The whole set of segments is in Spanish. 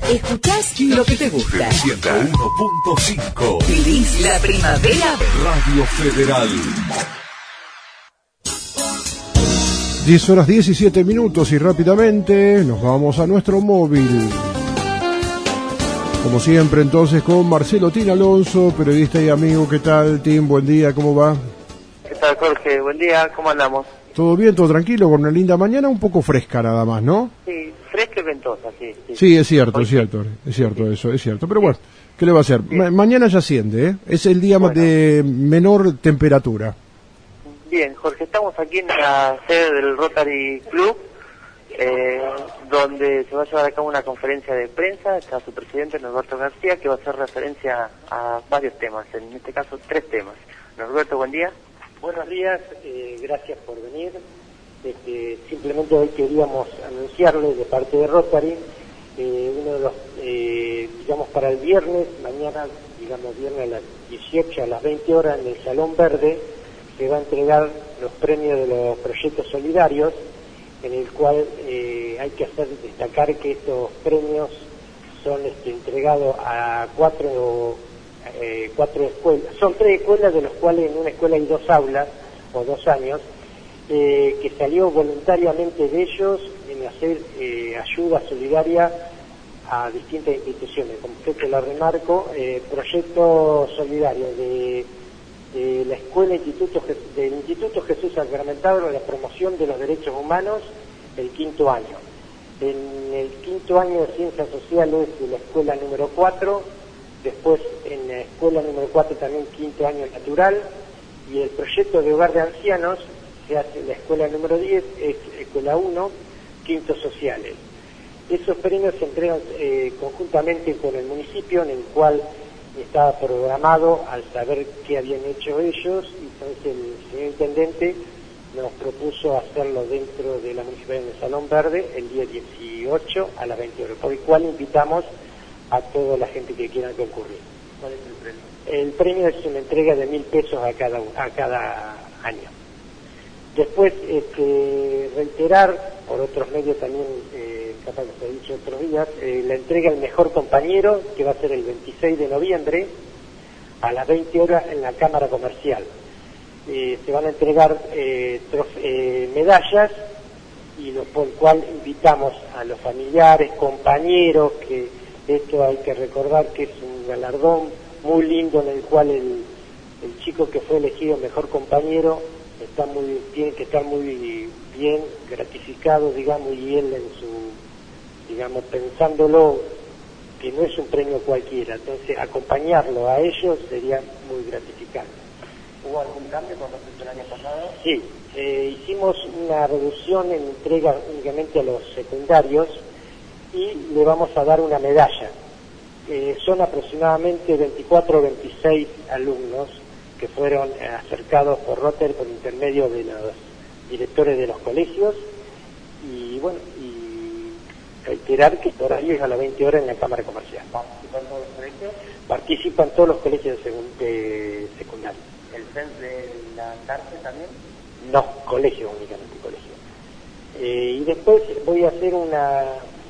Escuchás lo que te gusta. 101.5. Vivís la primavera. Radio Federal. 10 horas 17 minutos y rápidamente nos vamos a nuestro móvil. Como siempre, entonces, con Marcelo Tin Alonso, periodista y amigo. ¿Qué tal, Tim? Buen día, ¿cómo va? ¿Qué tal, Jorge? Buen día, ¿cómo andamos? Todo bien, todo tranquilo, con una linda mañana, un poco fresca nada más, ¿no? Sí, fresca y ventosa, sí. Sí, es cierto, es cierto, eso, es cierto. Pero bueno, ¿qué le va a hacer? Mañana ya asciende, ¿eh? Es el día de menor temperatura. Bien, Jorge, estamos aquí en la sede del Rotary Club, donde se va a llevar a cabo una conferencia de prensa. Está su presidente, Norberto García, que va a hacer referencia a varios temas, en este caso 3 temas. Norberto, buen día. Buenos días, gracias por venir. Simplemente hoy queríamos anunciarles de parte de Rotary uno de los, digamos para el viernes, mañana, digamos viernes a las 18, a las 20 horas en el Salón Verde, se va a entregar los premios de los proyectos solidarios, en el cual hay que destacar que estos premios son entregados a 4 escuelas. Son 3 escuelas, de las cuales en una escuela hay 2 aulas o 2 años, que salió voluntariamente de ellos en hacer ayuda solidaria a distintas instituciones. Como usted te lo remarco, proyecto solidario de la escuela del Instituto Jesús Sacramentado, la promoción de los derechos humanos, el 5º año. En el 5º año de Ciencias Sociales de la escuela número 4, después en la escuela número 4 también 5º año natural, y el proyecto de hogar de ancianos se hace en la escuela número 10, es escuela 1, 5º sociales. Esos premios se entregan conjuntamente con el municipio, en el cual estaba programado al saber qué habían hecho ellos, y entonces el señor intendente nos propuso hacerlo dentro de la municipalidad del Salón Verde el día 18 a las 20 horas, por el cual invitamos a toda la gente que quiera concurrir. ¿Cuál es el premio? El premio es una entrega de 1.000 pesos a cada año. Después, reiterar, por otros medios también, capaz que se ha dicho otros días, la entrega al mejor compañero, que va a ser el 26 de noviembre, a las 20 horas en la Cámara Comercial. Se van a entregar medallas, y por el cual invitamos a los familiares, compañeros, que esto hay que recordar que es un galardón muy lindo, en el cual el chico que fue elegido mejor compañero tiene que estar muy bien gratificado, digamos, y él en su, digamos, pensándolo, que no es un premio cualquiera, entonces acompañarlo a ellos sería muy gratificante. ¿Hubo algún cambio con respecto al año pasado? Sí, hicimz una reducción en entrega únicamente a los secundarios, y le vamos a dar una medalla. Son aproximadamente 24 o 26 alumnos que fueron acercados por Rotary por intermedio de los directores de los colegios, y bueno, y reiterar que el horario es a las 20 horas en la Cámara Comercial. ¿Participan todos los colegios? Participan todos los colegios de secundaria. ¿El CENS de la cárcel también? No, colegio únicamente, colegio. Y después voy a hacer una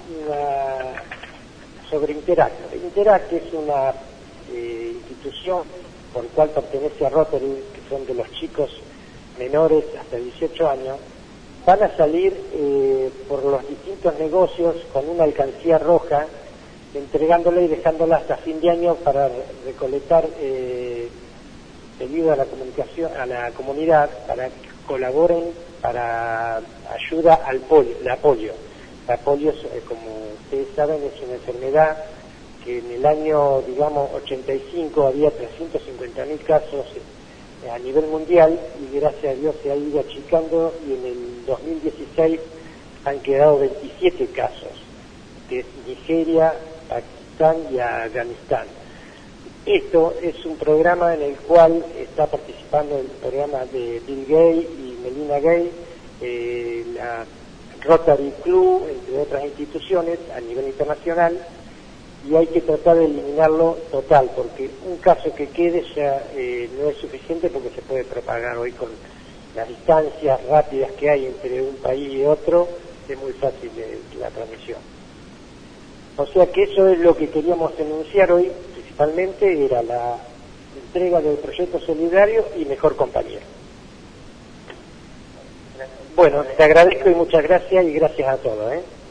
sobre Interac. Interac es una institución por la cual pertenece a Rotary, que son de los chicos menores hasta 18 años, van a salir por los distintos negocios con una alcancía roja, entregándola y dejándola hasta fin de año para recolectar pedido a la comunidad para que colaboren para ayuda al apoyo. La polio, como ustedes saben, es una enfermedad que en el año, digamos, 85 había 350.000 casos a nivel mundial, y gracias a Dios se ha ido achicando, y en el 2016 han quedado 27 casos de Nigeria, Pakistán y Afganistán. Esto es un programa en el cual está participando el programa de Bill Gates y Melinda Gates, la Rotary Club, entre otras instituciones a nivel internacional, y hay que tratar de eliminarlo total, porque un caso que quede ya no es suficiente, porque se puede propagar hoy con las distancias rápidas que hay entre un país y otro, es muy fácil la transmisión. O sea que eso es lo que queríamos enunciar hoy, principalmente era la entrega del proyecto solidario y mejor compañía. Bueno, te agradezco y muchas gracias y gracias a todos.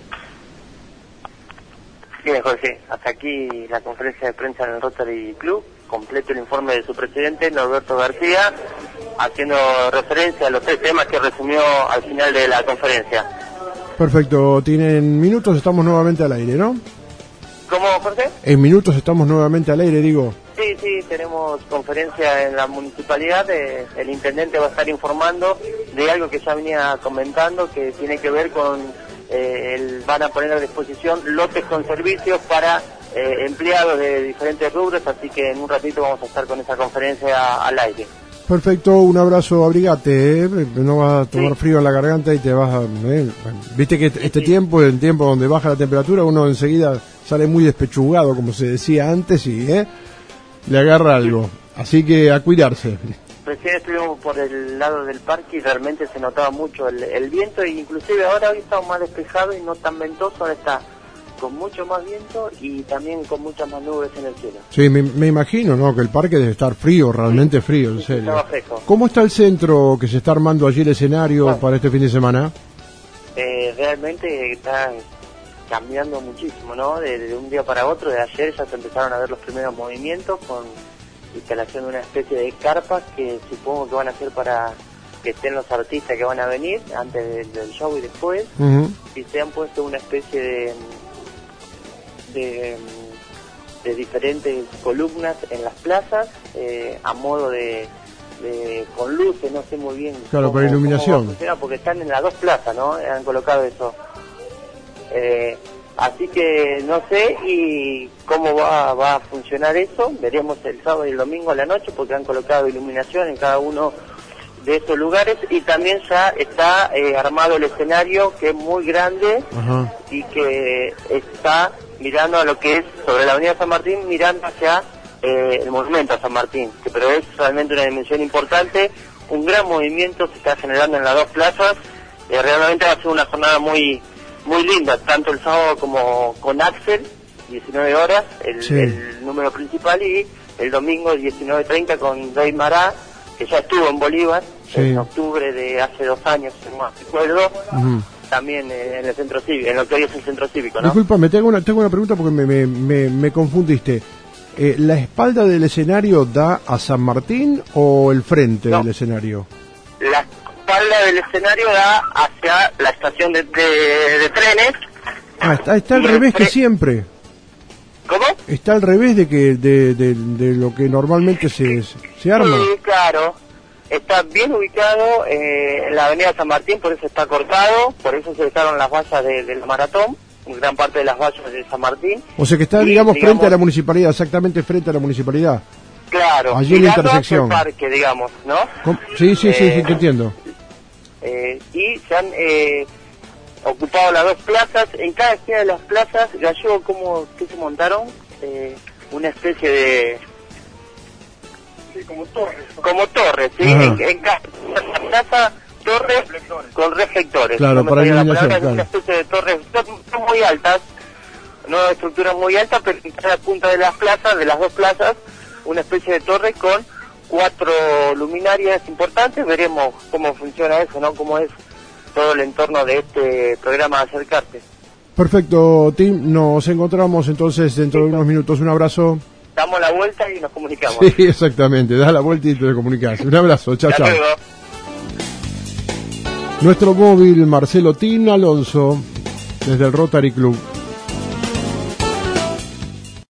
Bien, Jorge, hasta aquí la conferencia de prensa en el Rotary Club. Completo el informe de su presidente, Norberto García, haciendo referencia a los 3 temas que resumió al final de la conferencia. Perfecto, tienen minutos, estamos nuevamente al aire, ¿no? ¿Cómo, Jorge? En minutos estamos nuevamente al aire, digo. Sí, tenemos conferencia en la municipalidad, el intendente va a estar informando de algo que ya venía comentando, que tiene que ver con, van a poner a disposición lotes con servicios para empleados de diferentes rubros, así que en un ratito vamos a estar con esa conferencia al aire. Perfecto, un abrazo, abrigate, no vas a tomar frío en la garganta y te vas a... Viste que este tiempo, el tiempo donde baja la temperatura, uno enseguida sale muy despechugado, como se decía antes, y le agarra algo. Así que a cuidarse. Recién estuvimos por el lado del parque y realmente se notaba mucho el viento, e inclusive ahora hoy está más despejado y no tan ventoso, ahora está con mucho más viento y también con muchas más nubes en el cielo. Sí, me imagino, ¿no? Que el parque debe estar frío, realmente frío, en serio. Estaba fresco. ¿Cómo está el centro que se está armando allí el escenario para este fin de semana? Realmente está cambiando muchísimo, ¿no? De un día para otro, de ayer ya se empezaron a ver los primeros movimientos con instalación de una especie de carpas que supongo que van a ser para que estén los artistas que van a venir antes del show y después, y se han puesto una especie de diferentes columnas en las plazas a modo de con luces, no sé muy bien. Claro, para iluminación. Porque están en las 2 plazas, ¿no? Han colocado eso. Así que no sé y cómo va a funcionar eso. Veremos el sábado y el domingo a la noche porque han colocado iluminación en cada uno de esos lugares y también ya está armado el escenario, que es muy grande. Ajá. Y que está mirando a lo que es sobre la avenida San Martín, mirando hacia el monumento a San Martín, pero es realmente una dimensión importante. Un gran movimiento se está generando en las 2 plazas. Realmente va a ser una jornada muy linda, tanto el sábado como con Axel, 19 horas, el número principal, y el domingo 19:30 con Rey Mará, que ya estuvo en Bolívar en octubre de hace 2 años, si no recuerdo, también en el centro cívico, en lo que hoy es el centro cívico, ¿no? Disculpame, tengo una pregunta porque me confundiste. ¿La espalda del escenario da a San Martín o el frente del escenario? La espalda del escenario da hacia la estación de trenes. Está al revés que siempre. ¿Cómo? Está al revés de lo que normalmente se arma. Sí, claro. Está bien ubicado en la avenida San Martín, por eso está cortado, por eso se dejaron las vallas de la maratón, gran parte de las vallas de San Martín. O sea que está, digamos, frente a la municipalidad, exactamente frente a la municipalidad. Claro, allí en la intersección. El parque, digamos, ¿no? Sí, te entiendo. Y se han ocupado las 2 plazas. En cada esquina de las plazas, Gallego, ¿qué se montaron? Una especie de... Sí, como torres. Como torres, ¿sí? En cada plaza, torres con reflectores. Claro, para iluminación, claro. Una especie de torres, son muy altas, no estructuras muy altas, pero en cada punta de las plazas, de las 2 plazas, una especie de torre con 4 luminarias importantes. Veremos cómo funciona eso, ¿no? Cómo es todo el entorno de este programa Acercarte. Perfecto, Tim, nos encontramos entonces dentro de unos minutos. Un abrazo. Damos la vuelta y nos comunicamos. Sí, exactamente, da la vuelta y te comunicas. Un abrazo, chao. Nuestro móvil, Marcelo Tin Alonso, desde el Rotary Club.